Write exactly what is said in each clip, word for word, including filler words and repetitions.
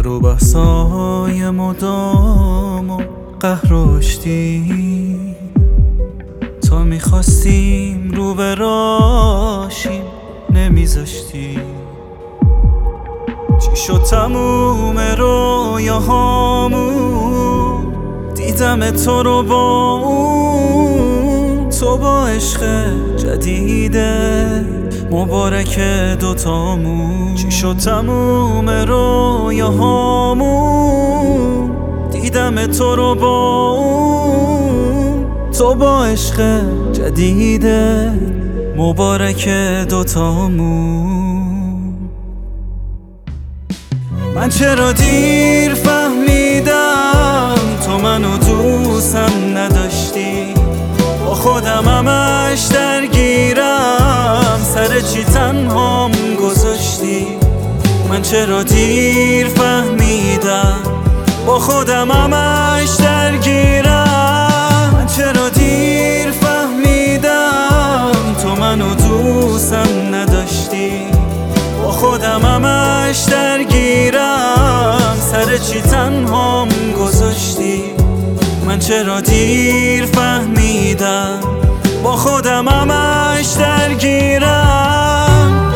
در و بحثای مدام و قهرشتی تا میخواستیم رو به راشیم نمیذاشتی. چی شد تموم رویاهامون؟ دیدم تو رو با اون، تو با عشق جدیده مبارک دوتامون. چی شد تموم رویاهامون؟ دیدم تو رو با اون، تو با عشق جدیده مبارک دوتامون. من چرا دیر فهمیدم تو منو دوستم نداشتی، با خودم همش درگیرم، سر چی تنهام گذاشتی. من چرا دیر فهمیدم با خودم همش درگیرم، من چرا دیر فهمیدم تو منو دوستم نداشتی، با خودم همش درگیرم، سر چی تنهام گذاشتی. من چرا دیر فهمیدم با خودم همش درگیرم.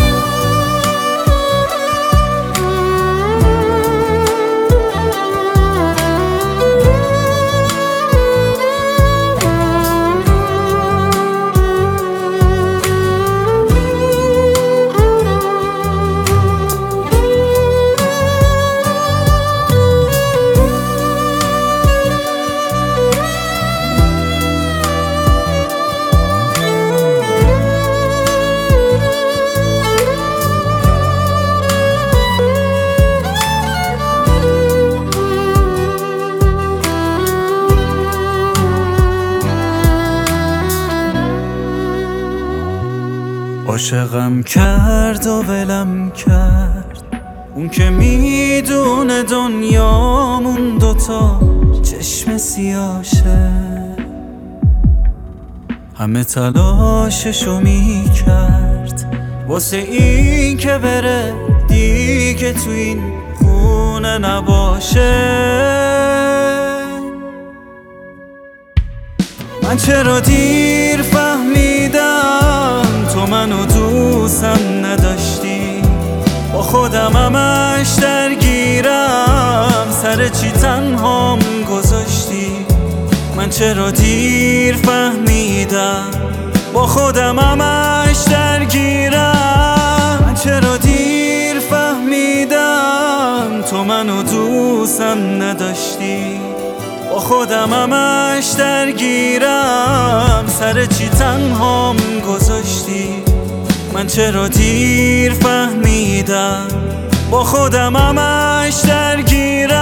عاشقم کرد و ولم کرد، اون که میدونه دنیامون دوتا چشم سیاشه، همه تلاششو میکرد واسه این که بره دیگه تو این خونه نباشه. من چرا دیر فهمیدم تو منو دوستم نداشتی، با خودم همش درگیرم، سر چی تنهام گذاشتی. من چرا دیر فهمیدم با خودم همش درگیرم، من چرا دیر فهمیدم تو منو دوستم نداشتی، با خودم همش درگیرم، سر چی تنهام گذاشتی. من چرا دیر فهمیدم با خودم همش درگیرم.